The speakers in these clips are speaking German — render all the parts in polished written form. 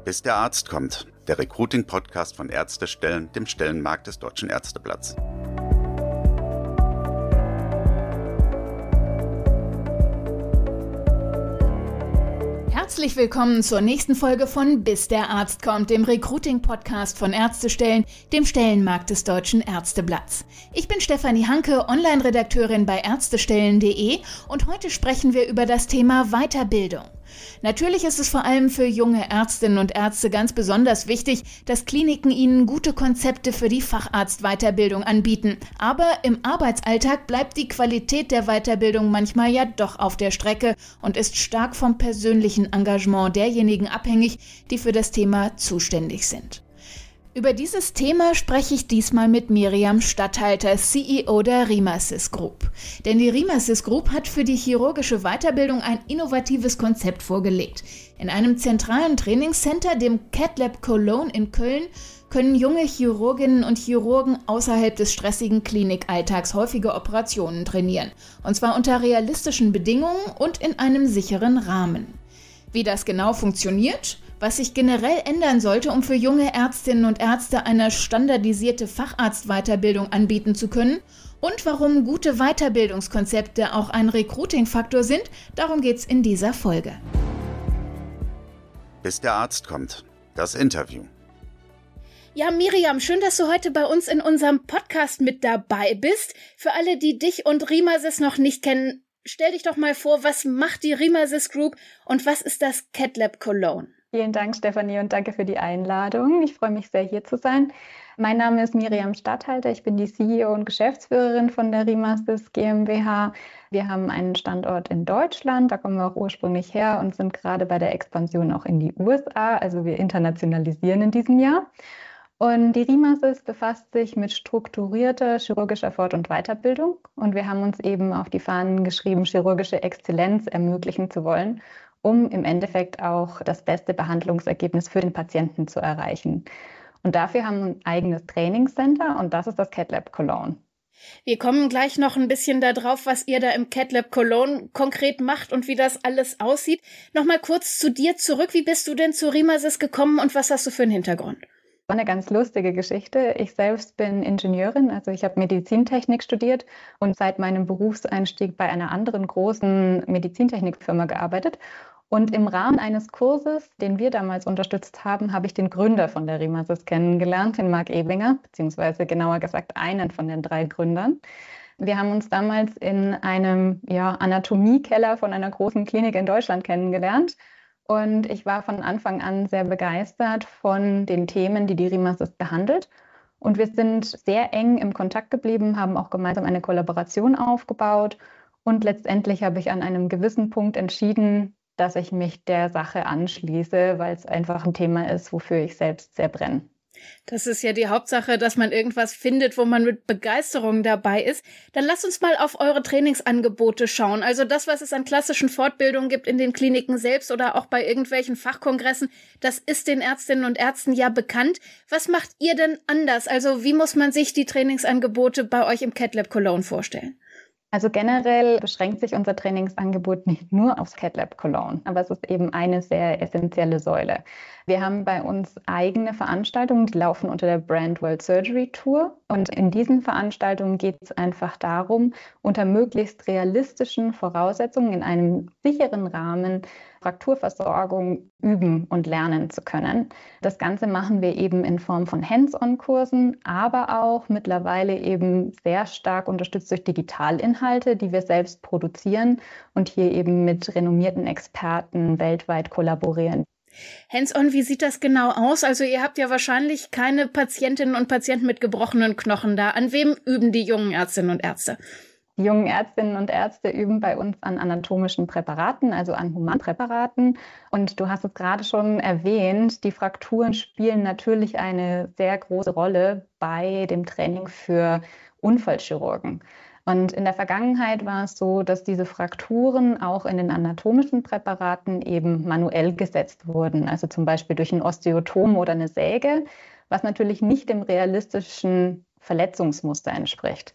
Bis der Arzt kommt, der Recruiting-Podcast von Ärztestellen, dem Stellenmarkt des Deutschen Ärzteblatts. Herzlich willkommen zur nächsten Folge von Bis der Arzt kommt, dem Recruiting-Podcast von Ärztestellen, dem Stellenmarkt des Deutschen Ärzteblatts. Ich bin Stefanie Hanke, Online-Redakteurin bei ärztestellen.de und heute sprechen wir über das Thema Weiterbildung. Natürlich ist es vor allem für junge Ärztinnen und Ärzte ganz besonders wichtig, dass Kliniken ihnen gute Konzepte für die Facharztweiterbildung anbieten. Aber im Arbeitsalltag bleibt die Qualität der Weiterbildung manchmal ja doch auf der Strecke und ist stark vom persönlichen Engagement derjenigen abhängig, die für das Thema zuständig sind. Über dieses Thema spreche ich diesmal mit Miriam Statthalter, CEO der RIMASys Group. Denn die RIMASys Group hat für die chirurgische Weiterbildung ein innovatives Konzept vorgelegt. In einem zentralen Trainingscenter, dem CATLab Cologne in Köln, können junge Chirurginnen und Chirurgen außerhalb des stressigen Klinikalltags häufige Operationen trainieren. Und zwar unter realistischen Bedingungen und in einem sicheren Rahmen. Wie das genau funktioniert, was sich generell ändern sollte, um für junge Ärztinnen und Ärzte eine standardisierte Facharztweiterbildung anbieten zu können und warum gute Weiterbildungskonzepte auch ein Recruiting-Faktor sind, darum geht's in dieser Folge. Bis der Arzt kommt, das Interview. Ja, Miriam, schön, dass du heute bei uns in unserem Podcast mit dabei bist. Für alle, die dich und RIMASys noch nicht kennen, stell dich doch mal vor, was macht die RIMASys Group und was ist das CATLab Cologne? Vielen Dank, Stefanie, und danke für die Einladung. Ich freue mich sehr, hier zu sein. Mein Name ist Miriam Statthalter. Ich bin die CEO und Geschäftsführerin von der RIMASys GmbH. Wir haben einen Standort in Deutschland, da kommen wir auch ursprünglich her und sind gerade bei der Expansion auch in die USA. Also wir internationalisieren in diesem Jahr. Und die RIMASys befasst sich mit strukturierter chirurgischer Fort- und Weiterbildung. Und wir haben uns eben auf die Fahnen geschrieben, chirurgische Exzellenz ermöglichen zu wollen, um im Endeffekt auch das beste Behandlungsergebnis für den Patienten zu erreichen. Und dafür haben wir ein eigenes Trainingscenter und das ist das CATLab Cologne. Wir kommen gleich noch ein bisschen darauf, was ihr da im CATLab Cologne konkret macht und wie das alles aussieht. Nochmal kurz zu dir zurück. Wie bist du denn zu RIMASys gekommen und was hast du für einen Hintergrund? Eine ganz lustige Geschichte. Ich selbst bin Ingenieurin, also ich habe Medizintechnik studiert und seit meinem Berufseinstieg bei einer anderen großen Medizintechnikfirma gearbeitet. Und im Rahmen eines Kurses, den wir damals unterstützt haben, habe ich den Gründer von der RIMASys kennengelernt, den Marc Ebinger, beziehungsweise genauer gesagt einen von den 3 Gründern. Wir haben uns damals in einem Anatomiekeller von einer großen Klinik in Deutschland kennengelernt. Und ich war von Anfang an sehr begeistert von den Themen, die die RIMASys behandelt. Und wir sind sehr eng im Kontakt geblieben, haben auch gemeinsam eine Kollaboration aufgebaut. Und letztendlich habe ich an einem gewissen Punkt entschieden, dass ich mich der Sache anschließe, weil es einfach ein Thema ist, wofür ich selbst sehr brenne. Das ist ja die Hauptsache, dass man irgendwas findet, wo man mit Begeisterung dabei ist. Dann lasst uns mal auf eure Trainingsangebote schauen. Also das, was es an klassischen Fortbildungen gibt in den Kliniken selbst oder auch bei irgendwelchen Fachkongressen, das ist den Ärztinnen und Ärzten ja bekannt. Was macht ihr denn anders? Also wie muss man sich die Trainingsangebote bei euch im CATLab Cologne vorstellen? Also generell beschränkt sich unser Trainingsangebot nicht nur aufs CATLab Cologne, aber es ist eben eine sehr essentielle Säule. Wir haben bei uns eigene Veranstaltungen, die laufen unter der Brand World Surgery Tour. Und in diesen Veranstaltungen geht es einfach darum, unter möglichst realistischen Voraussetzungen in einem sicheren Rahmen Frakturversorgung üben und lernen zu können. Das Ganze machen wir eben in Form von Hands-on-Kursen, aber auch mittlerweile eben sehr stark unterstützt durch Digitalinhalte, die wir selbst produzieren und hier eben mit renommierten Experten weltweit kollaborieren. Hands-on, wie sieht das genau aus? Also ihr habt ja wahrscheinlich keine Patientinnen und Patienten mit gebrochenen Knochen da. An wem üben die jungen Ärztinnen und Ärzte? Die jungen Ärztinnen und Ärzte üben bei uns an anatomischen Präparaten, also an Humanpräparaten. Und du hast es gerade schon erwähnt, die Frakturen spielen natürlich eine sehr große Rolle bei dem Training für Unfallchirurgen. Und in der Vergangenheit war es so, dass diese Frakturen auch in den anatomischen Präparaten eben manuell gesetzt wurden, also zum Beispiel durch ein Osteotom oder eine Säge, was natürlich nicht dem realistischen Verletzungsmuster entspricht.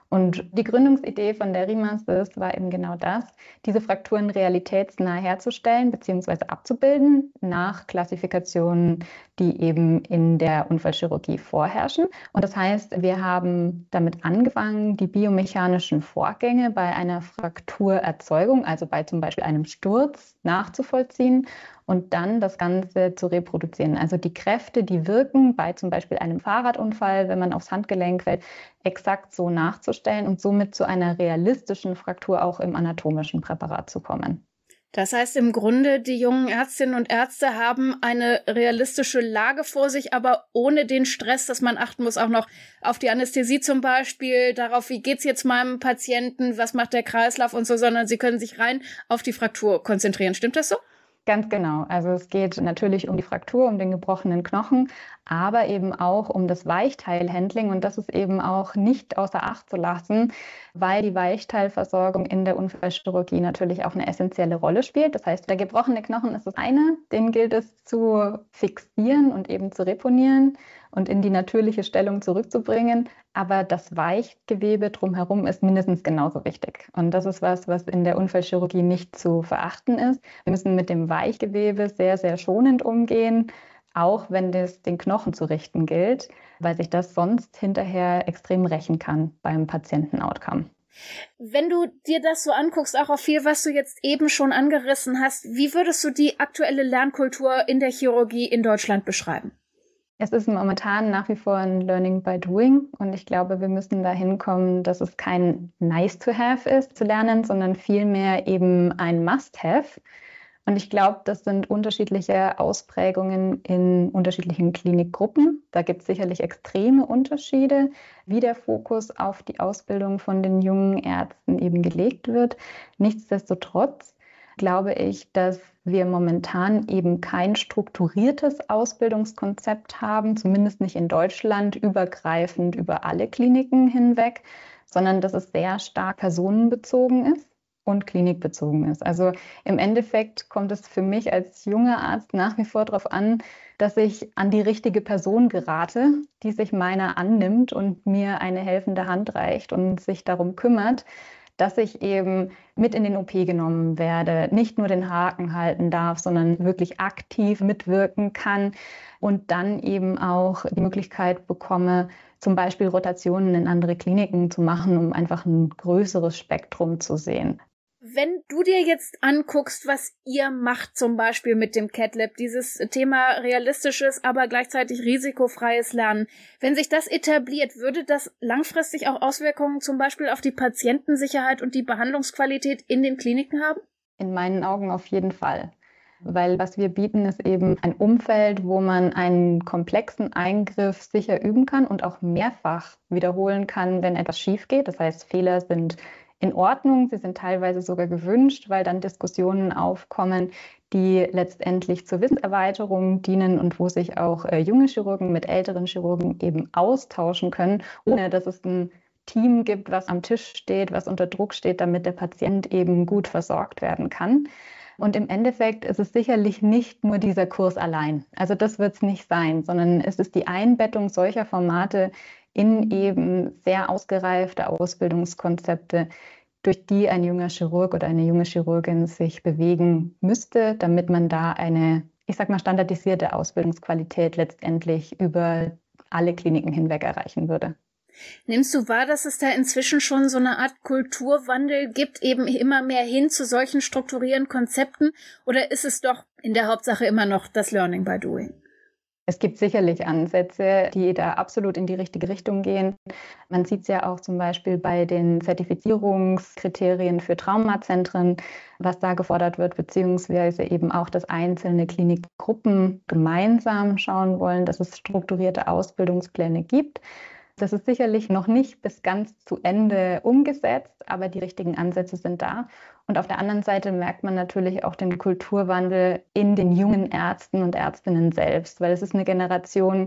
Und die Gründungsidee von der RIMAS war eben genau das, diese Frakturen realitätsnah herzustellen bzw. abzubilden nach Klassifikationen, die eben in der Unfallchirurgie vorherrschen. Und das heißt, wir haben damit angefangen, die biomechanischen Vorgänge bei einer Frakturerzeugung, also bei zum Beispiel einem Sturz, nachzuvollziehen und dann das Ganze zu reproduzieren. Also die Kräfte, die wirken bei zum Beispiel einem Fahrradunfall, wenn man aufs Handgelenk fällt, exakt so nachzustellen und somit zu einer realistischen Fraktur auch im anatomischen Präparat zu kommen. Das heißt im Grunde, die jungen Ärztinnen und Ärzte haben eine realistische Lage vor sich, aber ohne den Stress, dass man achten muss, auch noch auf die Anästhesie zum Beispiel, darauf, wie geht's jetzt meinem Patienten, was macht der Kreislauf und so, sondern sie können sich rein auf die Fraktur konzentrieren. Stimmt das so? Ganz genau. Also es geht natürlich um die Fraktur, um den gebrochenen Knochen, aber eben auch um das Weichteilhandling. Und das ist eben auch nicht außer Acht zu lassen, weil die Weichteilversorgung in der Unfallchirurgie natürlich auch eine essentielle Rolle spielt. Das heißt, der gebrochene Knochen ist das eine, den gilt es zu fixieren und eben zu reponieren und in die natürliche Stellung zurückzubringen. Aber das Weichgewebe drumherum ist mindestens genauso wichtig. Und das ist was in der Unfallchirurgie nicht zu verachten ist. Wir müssen mit dem Weichgewebe sehr, sehr schonend umgehen, auch wenn es den Knochen zu richten gilt, weil sich das sonst hinterher extrem rächen kann beim Patienten-Outcome. Wenn du dir das so anguckst, auch auf viel, was du jetzt eben schon angerissen hast, wie würdest du die aktuelle Lernkultur in der Chirurgie in Deutschland beschreiben? Es ist momentan nach wie vor ein Learning by Doing und ich glaube, wir müssen dahin kommen, dass es kein Nice-to-have ist zu lernen, sondern vielmehr eben ein Must-have. Und ich glaube, das sind unterschiedliche Ausprägungen in unterschiedlichen Klinikgruppen. Da gibt es sicherlich extreme Unterschiede, wie der Fokus auf die Ausbildung von den jungen Ärzten eben gelegt wird. Nichtsdestotrotz glaube ich, dass wir momentan eben kein strukturiertes Ausbildungskonzept haben, zumindest nicht in Deutschland, übergreifend über alle Kliniken hinweg, sondern dass es sehr stark personenbezogen ist und klinikbezogen ist. Also im Endeffekt kommt es für mich als junger Arzt nach wie vor darauf an, dass ich an die richtige Person gerate, die sich meiner annimmt und mir eine helfende Hand reicht und sich darum kümmert, dass ich eben mit in den OP genommen werde, nicht nur den Haken halten darf, sondern wirklich aktiv mitwirken kann und dann eben auch die Möglichkeit bekomme, zum Beispiel Rotationen in andere Kliniken zu machen, um einfach ein größeres Spektrum zu sehen. Wenn du dir jetzt anguckst, was ihr macht, zum Beispiel mit dem CAT-Lab, dieses Thema realistisches, aber gleichzeitig risikofreies Lernen, wenn sich das etabliert, würde das langfristig auch Auswirkungen zum Beispiel auf die Patientensicherheit und die Behandlungsqualität in den Kliniken haben? In meinen Augen auf jeden Fall. Weil was wir bieten, ist eben ein Umfeld, wo man einen komplexen Eingriff sicher üben kann und auch mehrfach wiederholen kann, wenn etwas schief geht. Das heißt, Fehler sind in Ordnung, sie sind teilweise sogar gewünscht, weil dann Diskussionen aufkommen, die letztendlich zur Wissenserweiterung dienen und wo sich auch junge Chirurgen mit älteren Chirurgen eben austauschen können, ohne dass es ein Team gibt, was am Tisch steht, was unter Druck steht, damit der Patient eben gut versorgt werden kann. Und im Endeffekt ist es sicherlich nicht nur dieser Kurs allein. Also das wird es nicht sein, sondern es ist die Einbettung solcher Formate in eben sehr ausgereifte Ausbildungskonzepte, durch die ein junger Chirurg oder eine junge Chirurgin sich bewegen müsste, damit man da eine, ich sag mal, standardisierte Ausbildungsqualität letztendlich über alle Kliniken hinweg erreichen würde. Nimmst du wahr, dass es da inzwischen schon so eine Art Kulturwandel gibt, eben immer mehr hin zu solchen strukturierenden Konzepten? Oder ist es doch in der Hauptsache immer noch das Learning by Doing? Es gibt sicherlich Ansätze, die da absolut in die richtige Richtung gehen. Man sieht es ja auch zum Beispiel bei den Zertifizierungskriterien für Traumazentren, was da gefordert wird, beziehungsweise eben auch, dass einzelne Klinikgruppen gemeinsam schauen wollen, dass es strukturierte Ausbildungspläne gibt. Das ist sicherlich noch nicht bis ganz zu Ende umgesetzt, aber die richtigen Ansätze sind da. Und auf der anderen Seite merkt man natürlich auch den Kulturwandel in den jungen Ärzten und Ärztinnen selbst, weil es ist eine Generation,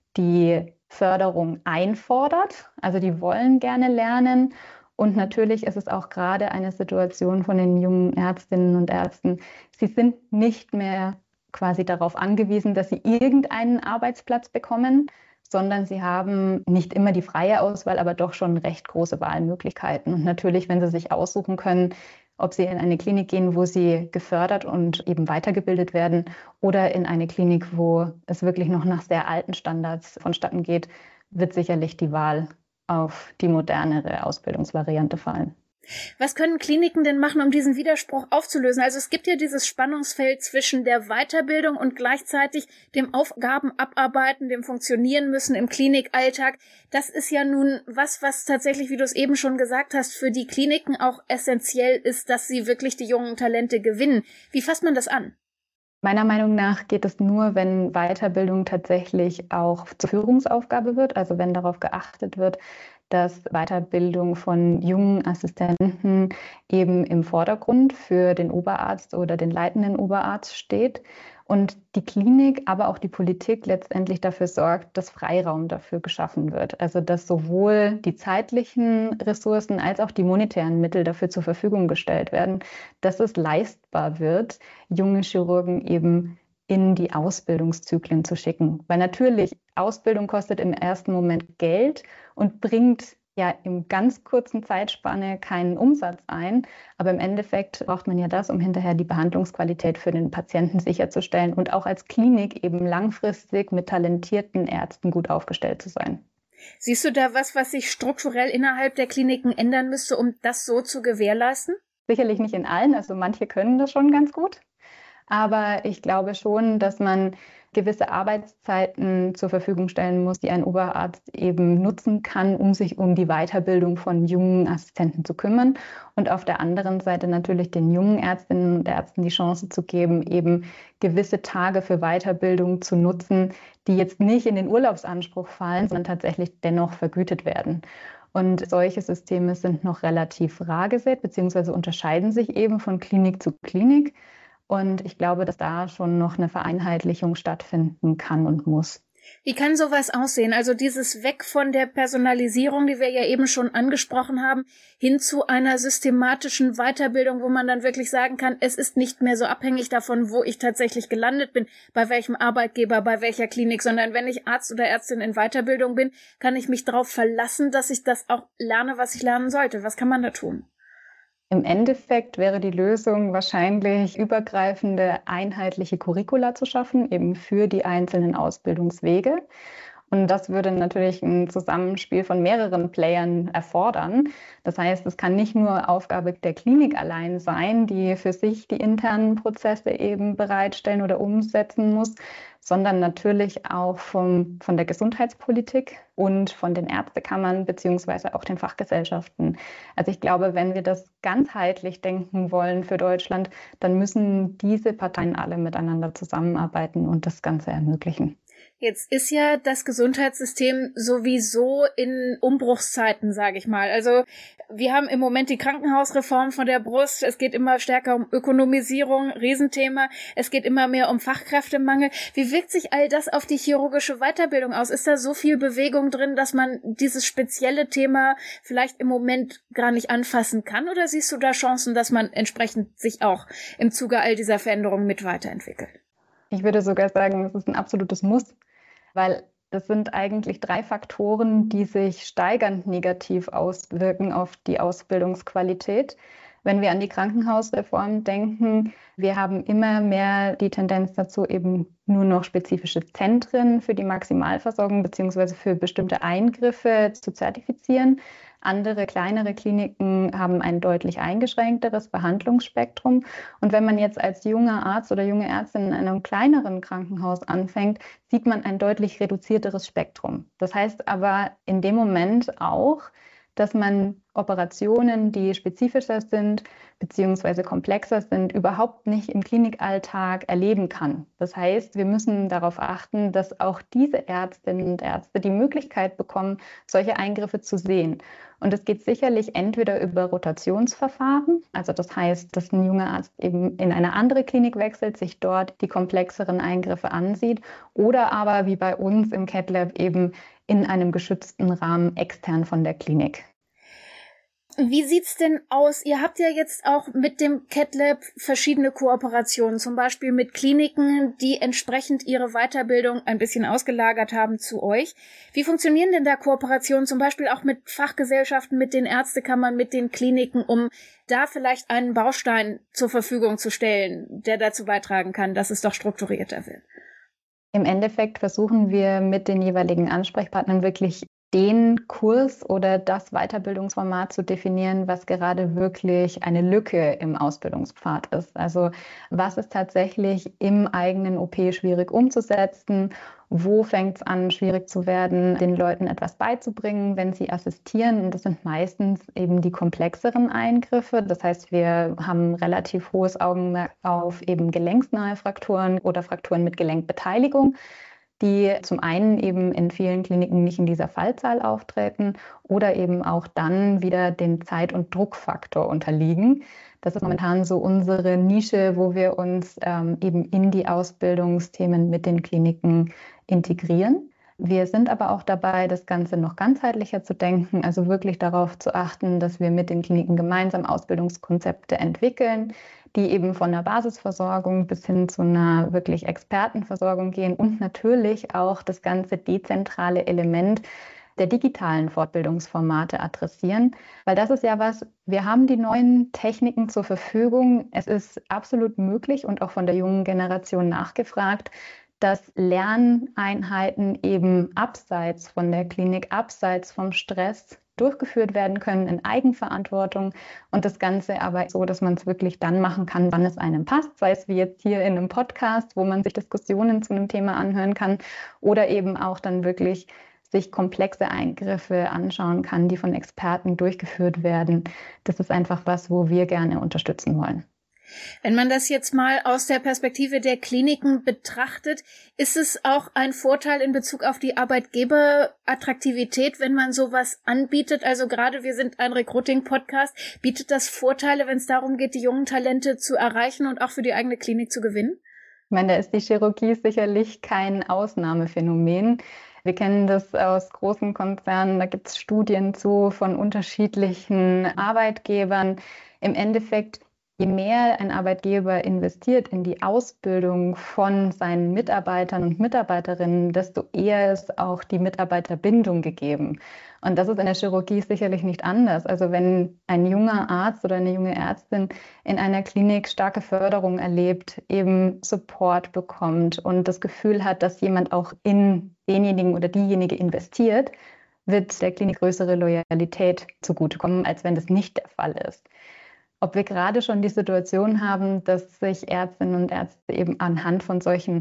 die Förderung einfordert, also die wollen gerne lernen. Und natürlich ist es auch gerade eine Situation von den jungen Ärztinnen und Ärzten, sie sind nicht mehr quasi darauf angewiesen, dass sie irgendeinen Arbeitsplatz bekommen, sondern sie haben nicht immer die freie Auswahl, aber doch schon recht große Wahlmöglichkeiten. Und natürlich, wenn sie sich aussuchen können, ob sie in eine Klinik gehen, wo sie gefördert und eben weitergebildet werden, oder in eine Klinik, wo es wirklich noch nach sehr alten Standards vonstatten geht, wird sicherlich die Wahl auf die modernere Ausbildungsvariante fallen. Was können Kliniken denn machen, um diesen Widerspruch aufzulösen? Also es gibt ja dieses Spannungsfeld zwischen der Weiterbildung und gleichzeitig dem Aufgaben abarbeiten, dem Funktionieren müssen im Klinikalltag. Das ist ja nun was tatsächlich, wie du es eben schon gesagt hast, für die Kliniken auch essentiell ist, dass sie wirklich die jungen Talente gewinnen. Wie fasst man das an? Meiner Meinung nach geht es nur, wenn Weiterbildung tatsächlich auch zur Führungsaufgabe wird, also wenn darauf geachtet wird, dass Weiterbildung von jungen Assistenten eben im Vordergrund für den Oberarzt oder den leitenden Oberarzt steht und die Klinik, aber auch die Politik letztendlich dafür sorgt, dass Freiraum dafür geschaffen wird. Also dass sowohl die zeitlichen Ressourcen als auch die monetären Mittel dafür zur Verfügung gestellt werden, dass es leistbar wird, junge Chirurgen eben in die Ausbildungszyklen zu schicken. Weil natürlich, Ausbildung kostet im ersten Moment Geld und bringt ja im ganz kurzen Zeitspanne keinen Umsatz ein. Aber im Endeffekt braucht man ja das, um hinterher die Behandlungsqualität für den Patienten sicherzustellen und auch als Klinik eben langfristig mit talentierten Ärzten gut aufgestellt zu sein. Siehst du da was sich strukturell innerhalb der Kliniken ändern müsste, um das so zu gewährleisten? Sicherlich nicht in allen, also manche können das schon ganz gut. Aber ich glaube schon, dass man gewisse Arbeitszeiten zur Verfügung stellen muss, die ein Oberarzt eben nutzen kann, um sich um die Weiterbildung von jungen Assistenten zu kümmern. Und auf der anderen Seite natürlich den jungen Ärztinnen und Ärzten die Chance zu geben, eben gewisse Tage für Weiterbildung zu nutzen, die jetzt nicht in den Urlaubsanspruch fallen, sondern tatsächlich dennoch vergütet werden. Und solche Systeme sind noch relativ rar gesät, beziehungsweise unterscheiden sich eben von Klinik zu Klinik. Und ich glaube, dass da schon noch eine Vereinheitlichung stattfinden kann und muss. Wie kann sowas aussehen? Also dieses Weg von der Personalisierung, die wir ja eben schon angesprochen haben, hin zu einer systematischen Weiterbildung, wo man dann wirklich sagen kann, es ist nicht mehr so abhängig davon, wo ich tatsächlich gelandet bin, bei welchem Arbeitgeber, bei welcher Klinik, sondern wenn ich Arzt oder Ärztin in Weiterbildung bin, kann ich mich darauf verlassen, dass ich das auch lerne, was ich lernen sollte. Was kann man da tun? Im Endeffekt wäre die Lösung wahrscheinlich, übergreifende, einheitliche Curricula zu schaffen, eben für die einzelnen Ausbildungswege. Und das würde natürlich ein Zusammenspiel von mehreren Playern erfordern. Das heißt, es kann nicht nur Aufgabe der Klinik allein sein, die für sich die internen Prozesse eben bereitstellen oder umsetzen muss, sondern natürlich auch von der Gesundheitspolitik und von den Ärztekammern beziehungsweise auch den Fachgesellschaften. Also ich glaube, wenn wir das ganzheitlich denken wollen für Deutschland, dann müssen diese Parteien alle miteinander zusammenarbeiten und das Ganze ermöglichen. Jetzt ist ja das Gesundheitssystem sowieso in Umbruchszeiten, sage ich mal. Also wir haben im Moment die Krankenhausreform von der Brust. Es geht immer stärker um Ökonomisierung, Riesenthema. Es geht immer mehr um Fachkräftemangel. Wie wirkt sich all das auf die chirurgische Weiterbildung aus? Ist da so viel Bewegung drin, dass man dieses spezielle Thema vielleicht im Moment gar nicht anfassen kann? Oder siehst du da Chancen, dass man entsprechend sich auch im Zuge all dieser Veränderungen mit weiterentwickelt? Ich würde sogar sagen, es ist ein absolutes Muss, weil das sind eigentlich 3 Faktoren, die sich steigernd negativ auswirken auf die Ausbildungsqualität. Wenn wir an die Krankenhausreform denken, wir haben immer mehr die Tendenz dazu, eben nur noch spezifische Zentren für die Maximalversorgung bzw. für bestimmte Eingriffe zu zertifizieren. Andere kleinere Kliniken haben ein deutlich eingeschränkteres Behandlungsspektrum. Und wenn man jetzt als junger Arzt oder junge Ärztin in einem kleineren Krankenhaus anfängt, sieht man ein deutlich reduzierteres Spektrum. Das heißt aber in dem Moment auch, dass man Operationen, die spezifischer sind bzw. komplexer sind, überhaupt nicht im Klinikalltag erleben kann. Das heißt, wir müssen darauf achten, dass auch diese Ärztinnen und Ärzte die Möglichkeit bekommen, solche Eingriffe zu sehen. Und es geht sicherlich entweder über Rotationsverfahren, also das heißt, dass ein junger Arzt eben in eine andere Klinik wechselt, sich dort die komplexeren Eingriffe ansieht, oder aber wie bei uns im CAT Lab eben in einem geschützten Rahmen extern von der Klinik. Wie sieht's denn aus? Ihr habt ja jetzt auch mit dem CAT-Lab verschiedene Kooperationen, zum Beispiel mit Kliniken, die entsprechend ihre Weiterbildung ein bisschen ausgelagert haben zu euch. Wie funktionieren denn da Kooperationen, zum Beispiel auch mit Fachgesellschaften, mit den Ärztekammern, mit den Kliniken, um da vielleicht einen Baustein zur Verfügung zu stellen, der dazu beitragen kann, dass es doch strukturierter wird? Im Endeffekt versuchen wir mit den jeweiligen Ansprechpartnern wirklich den Kurs oder das Weiterbildungsformat zu definieren, was gerade wirklich eine Lücke im Ausbildungspfad ist. Also was ist tatsächlich im eigenen OP schwierig umzusetzen? Wo fängt es an, schwierig zu werden, den Leuten etwas beizubringen, wenn sie assistieren? Und das sind meistens eben die komplexeren Eingriffe. Das heißt, wir haben relativ hohes Augenmerk auf eben gelenksnahe Frakturen oder Frakturen mit Gelenkbeteiligung, die zum einen eben in vielen Kliniken nicht in dieser Fallzahl auftreten oder eben auch dann wieder den Zeit- und Druckfaktor unterliegen. Das ist momentan so unsere Nische, wo wir uns eben in die Ausbildungsthemen mit den Kliniken integrieren. Wir sind aber auch dabei, das Ganze noch ganzheitlicher zu denken, also wirklich darauf zu achten, dass wir mit den Kliniken gemeinsam Ausbildungskonzepte entwickeln, die eben von der Basisversorgung bis hin zu einer wirklich Expertenversorgung gehen und natürlich auch das ganze dezentrale Element der digitalen Fortbildungsformate adressieren, weil das ist ja was, wir haben die neuen Techniken zur Verfügung. Es ist absolut möglich und auch von der jungen Generation nachgefragt, dass Lerneinheiten eben abseits von der Klinik, abseits vom Stress durchgeführt werden können in Eigenverantwortung und das Ganze aber so, dass man es wirklich dann machen kann, wann es einem passt, sei es wie jetzt hier in einem Podcast, wo man sich Diskussionen zu einem Thema anhören kann oder eben auch dann wirklich sich komplexe Eingriffe anschauen kann, die von Experten durchgeführt werden. Das ist einfach was, wo wir gerne unterstützen wollen. Wenn man das jetzt mal aus der Perspektive der Kliniken betrachtet, ist es auch ein Vorteil in Bezug auf die Arbeitgeberattraktivität, wenn man sowas anbietet? Also gerade wir sind ein Recruiting-Podcast. Bietet das Vorteile, wenn es darum geht, die jungen Talente zu erreichen und auch für die eigene Klinik zu gewinnen? Ich meine, da ist die Chirurgie sicherlich kein Ausnahmephänomen. Wir kennen das aus großen Konzernen, da gibt es Studien zu von unterschiedlichen Arbeitgebern. Im Endeffekt, je mehr ein Arbeitgeber investiert in die Ausbildung von seinen Mitarbeitern und Mitarbeiterinnen, desto eher ist auch die Mitarbeiterbindung gegeben. Und das ist in der Chirurgie sicherlich nicht anders. Also wenn ein junger Arzt oder eine junge Ärztin in einer Klinik starke Förderung erlebt, eben Support bekommt und das Gefühl hat, dass jemand auch in denjenigen oder diejenige investiert, wird der Klinik größere Loyalität zugutekommen, als wenn das nicht der Fall ist. Ob wir gerade schon die Situation haben, dass sich Ärztinnen und Ärzte eben anhand von solchen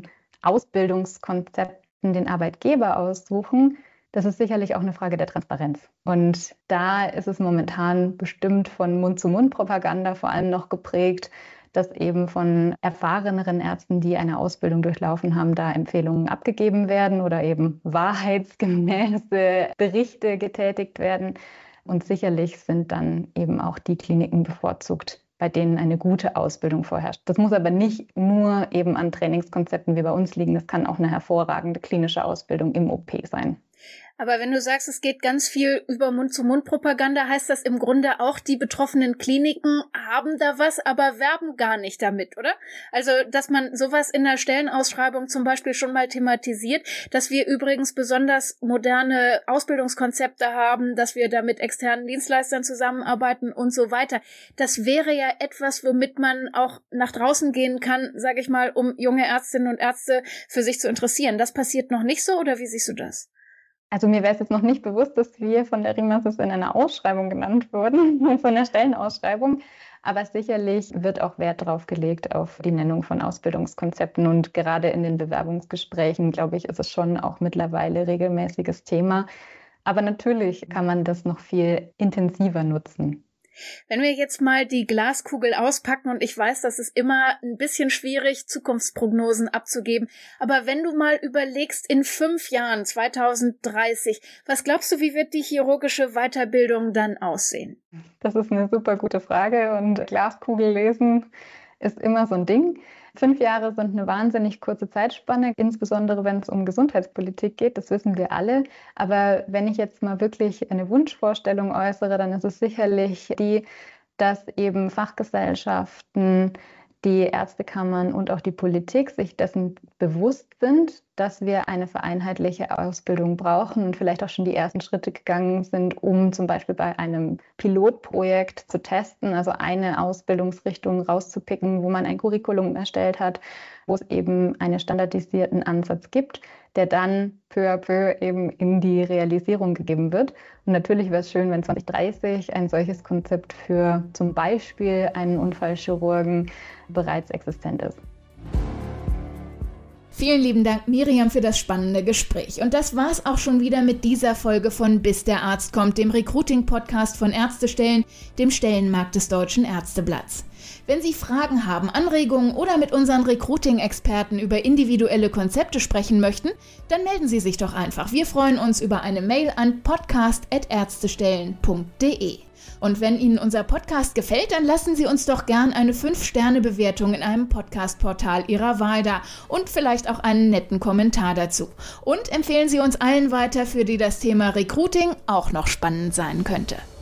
Ausbildungskonzepten den Arbeitgeber aussuchen, das ist sicherlich auch eine Frage der Transparenz. Und da ist es momentan bestimmt von Mund-zu-Mund-Propaganda vor allem noch geprägt, dass eben von erfahreneren Ärzten, die eine Ausbildung durchlaufen haben, da Empfehlungen abgegeben werden oder eben wahrheitsgemäße Berichte getätigt werden. Und sicherlich sind dann eben auch die Kliniken bevorzugt, bei denen eine gute Ausbildung vorherrscht. Das muss aber nicht nur eben an Trainingskonzepten wie bei uns liegen. Das kann auch eine hervorragende klinische Ausbildung im OP sein. Aber wenn du sagst, es geht ganz viel über Mund-zu-Mund-Propaganda, heißt das im Grunde auch, die betroffenen Kliniken haben da was, aber werben gar nicht damit, oder? Also, dass man sowas in der Stellenausschreibung zum Beispiel schon mal thematisiert, dass wir übrigens besonders moderne Ausbildungskonzepte haben, dass wir da mit externen Dienstleistern zusammenarbeiten und so weiter. Das wäre ja etwas, womit man auch nach draußen gehen kann, sage ich mal, um junge Ärztinnen und Ärzte für sich zu interessieren. Das passiert noch nicht so, oder wie siehst du das? Also mir wäre es jetzt noch nicht bewusst, dass wir von der RIMASYS in einer Ausschreibung genannt wurden, von der Stellenausschreibung. Aber sicherlich wird auch Wert drauf gelegt auf die Nennung von Ausbildungskonzepten. Und gerade in den Bewerbungsgesprächen, glaube ich, ist es schon auch mittlerweile regelmäßiges Thema. Aber natürlich kann man das noch viel intensiver nutzen. Wenn wir jetzt mal die Glaskugel auspacken, und ich weiß, das ist immer ein bisschen schwierig, Zukunftsprognosen abzugeben, aber wenn du mal überlegst, in 5 Jahren, 2030, was glaubst du, wie wird die chirurgische Weiterbildung dann aussehen? Das ist eine super gute Frage und Glaskugel lesen ist immer so ein Ding. 5 Jahre sind eine wahnsinnig kurze Zeitspanne, insbesondere wenn es um Gesundheitspolitik geht, das wissen wir alle. Aber wenn ich jetzt mal wirklich eine Wunschvorstellung äußere, dann ist es sicherlich die, dass eben Fachgesellschaften, die Ärztekammern und auch die Politik sich dessen bewusst sind, dass wir eine vereinheitliche Ausbildung brauchen und vielleicht auch schon die ersten Schritte gegangen sind, um zum Beispiel bei einem Pilotprojekt zu testen, also eine Ausbildungsrichtung rauszupicken, wo man ein Curriculum erstellt hat, wo es eben einen standardisierten Ansatz gibt, der dann peu à peu eben in die Realisierung gegeben wird. Und natürlich wäre es schön, wenn 2030 ein solches Konzept für zum Beispiel einen Unfallchirurgen bereits existent ist. Vielen lieben Dank, Miriam, für das spannende Gespräch. Und das war's auch schon wieder mit dieser Folge von Bis der Arzt kommt, dem Recruiting-Podcast von Ärztestellen, dem Stellenmarkt des Deutschen Ärzteblatts. Wenn Sie Fragen haben, Anregungen oder mit unseren Recruiting-Experten über individuelle Konzepte sprechen möchten, dann melden Sie sich doch einfach. Wir freuen uns über eine Mail an podcast@ärztestellen.de. Und wenn Ihnen unser Podcast gefällt, dann lassen Sie uns doch gern eine 5-Sterne-Bewertung in einem Podcast-Portal Ihrer Wahl da und vielleicht auch einen netten Kommentar dazu. Und empfehlen Sie uns allen weiter, für die das Thema Recruiting auch noch spannend sein könnte.